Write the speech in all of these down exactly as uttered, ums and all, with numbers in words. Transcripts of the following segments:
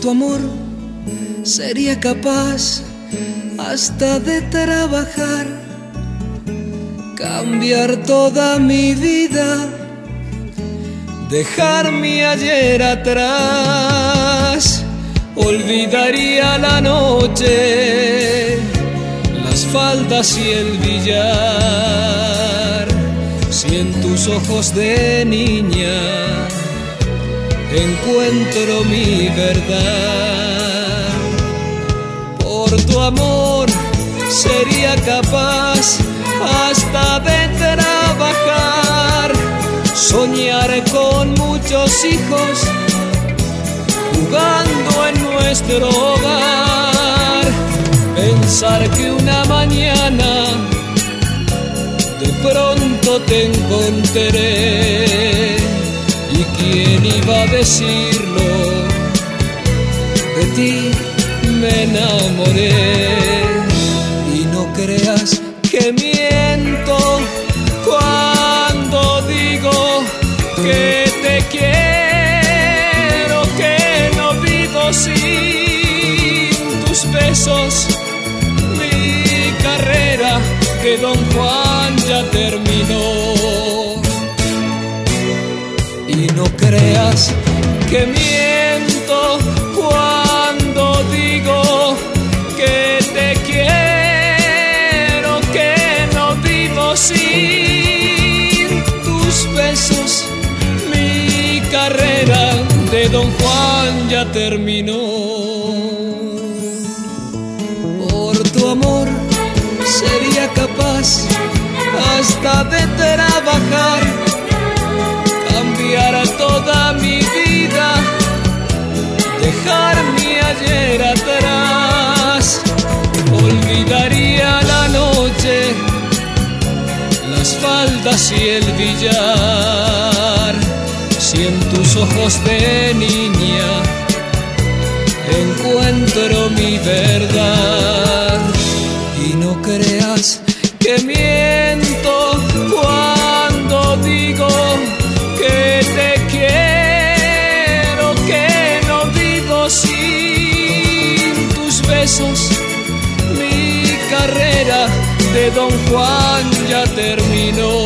tu amor sería capaz hasta de trabajar, cambiar toda mi vida, dejar mi ayer atrás. Olvidaría la noche, las faldas y el billar, si en tus ojos de niña encuentro mi verdad. Por tu amor sería capaz hasta de trabajar, soñar con muchos hijos, jugando en nuestro hogar, pensar que una mañana de pronto te encontraré. ¿Y quién iba a decirlo? De ti me enamoré. Y no creas que miento cuando digo que te quiero, que no vivo sin tus besos. Mi carrera de Don Juan ya terminó. Y no creas que miento cuando digo que te quiero, que no vivo sin tus besos. Mi carrera de Don Juan ya terminó. Por tu amor sería capaz hasta de trabajar, cambiar toda mi vida, dejar mi ayer atrás. Olvidaría la noche, las faldas y el billar, si en tus ojos de niña encuentro mi verdad. Y no creas que miento cuando digo que te quiero, que no vivo sin tus besos. Mi carrera de Don Juan ya terminó.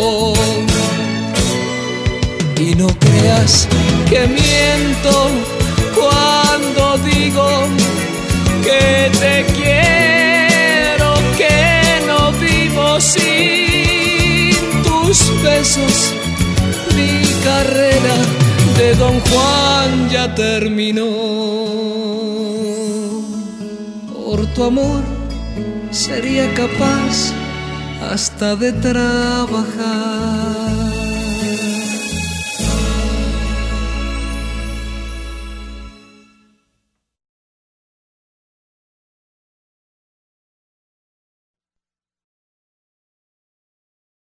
Y no creas que miento cuando digo que te quiero, que no vivo sin tus besos. Mi carrera de Don Juan ya terminó. Por tu amor sería capaz hasta de trabajar.